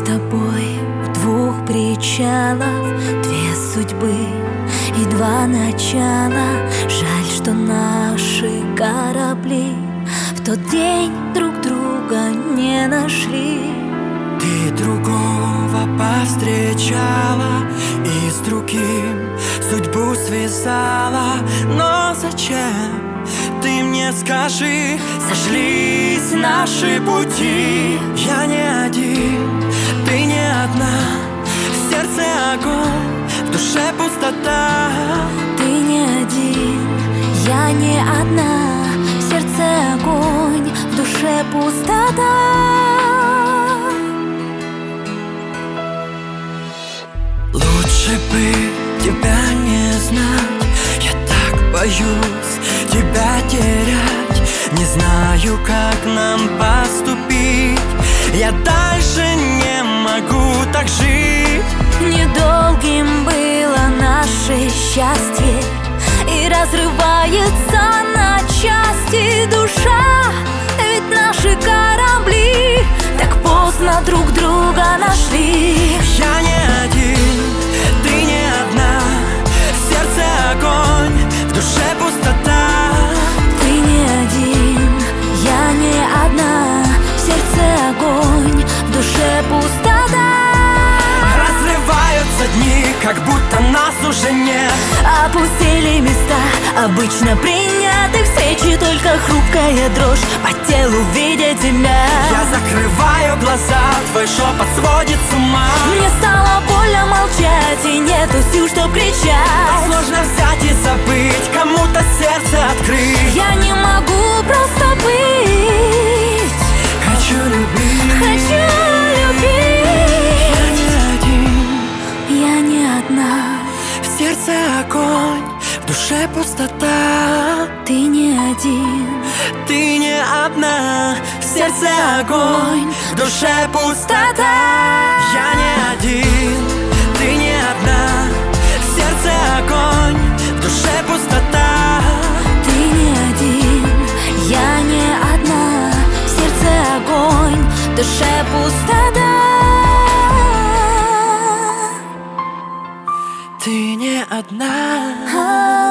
тобой в двух причалах, две судьбы и два начала. Жаль, что наши корабли в тот день друг друга не нашли. Ты другого повстречала и с другим судьбу связала. Но зачем? Ты мне скажи, сошлись наши пути. Я не один, ты не одна, в сердце огонь, в душе пустота. Ты не один, я не одна, в сердце огонь, в душе пустота. Лучше бы тебя не знать, я так боюсь тебя терять. Не знаю, как нам поступить, я дальше не могу так жить. Недолгим было наше счастье, и разрывается на части душа. Ведь наши корабли так поздно друг друга нашли. Я не один, ты не одна, в сердце огонь, в душе пустота. Ты не один, я не одна, в сердце огонь, в душе пустота. Разрываются дни, как будто нас уже нет. Опустили места, обычно приняты встречи, только хрупкая дрожь по телу видеть тебя. Я закрываю глаза, твой шепот сводит с ума. Мне стало больно молчать, и нету сил, чтоб кричать. Сложно взять и забыть, кому-то сердце открыть. Я не могу просто быть. Хочу любить, Хочу любить. я не один, Я не одна, в сердце огонь, в душе пустота. ты не один, Ты не одна, в сердце огонь, в душе пустота. Я не один, ты не одна, в сердце огонь, в душе пустота. ты не один, я не одна, в сердце огонь, в душе пустота. Ты не одна.